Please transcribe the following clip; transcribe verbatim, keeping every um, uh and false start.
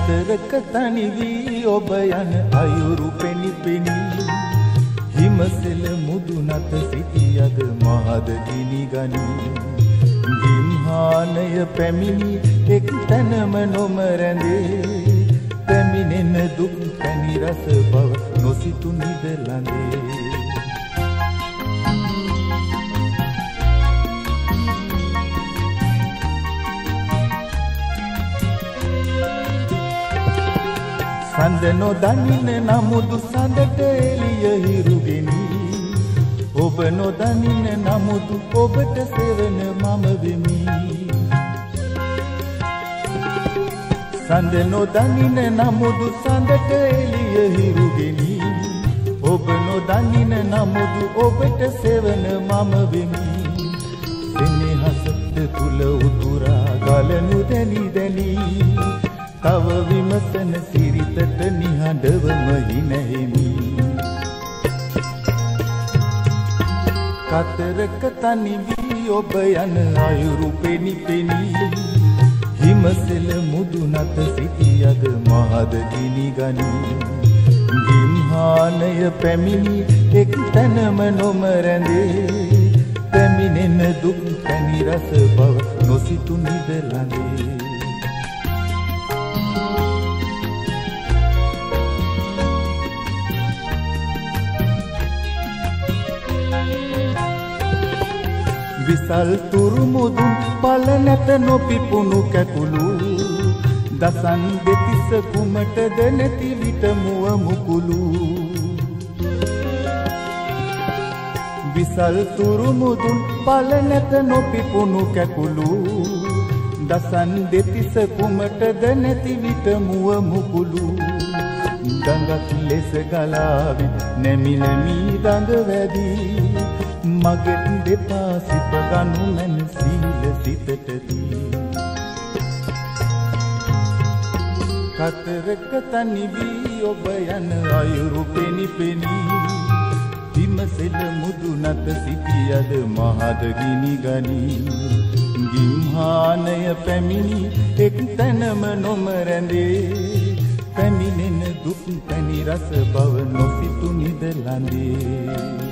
කතරක තනි වී ඔබ යන අයුරු පෙනි පෙනි හිමසෙල මුදුනත සිටියද මහද ගිනි ගනි ගිම්හානය පැමිණි එක් තැනම නොම රැඳේ පැමිණෙන දුක් පැණි රස බව නොසිතු නිදලඳේ සඳ නොදනින නමුදු සඳට එළිය හිරුගෙනි ඔබ නොදනින නමුදු ඔබට සෙවන මම වෙමි සඳ නොදනින නමුදු සඳට එළිය හිරුගෙනි ඔබ නොදනින නමුදු ඔබට සෙවන මම වෙමි සෙනෙහසට තුල උතුරා ගලනු දැනි දැනි තව විමසන සිරිතට නිහඬවම හිනැහෙමි කතරක තනි වී ඔබ යන අයුරු පෙනි පෙනි හිමසෙල මුදුනත සිටියද මහද ගිනි ගනි ගිම්හානය පැමිණි එක් තැනම නොම රැඳේ පැමිණෙන දුක් පැණි රස බව නොසිතු නිදලඳේ විසල් තුරු මුදුන් පල නැත නොපිපුණු කැකුළු දසන් දෙතිස කුමටද නැති විට මුව මුකුළු විසල් තුරු මුදුන් පල නැත නොපිපුණු කැකුළු දසන් දෙතිස කුමටද නැති විට මුව මුකුළු ගඟක් ලෙස ගලාවි නැමි නැමි දඟ වැදී මගෙත් දෙපා සිප ගනු මැන සීල සිතටදී කතරක තනි වී ඔබ යන අයුරු පෙනි පෙනි හිමසෙල මුදුනත සිටියද මහද ගිනි ගනි ගිම්හානය පැමිණි එක් තැනම නොම රැඳේ පැමිණෙන දුක් පැණි රස බව නොසිතු නිදලඳේ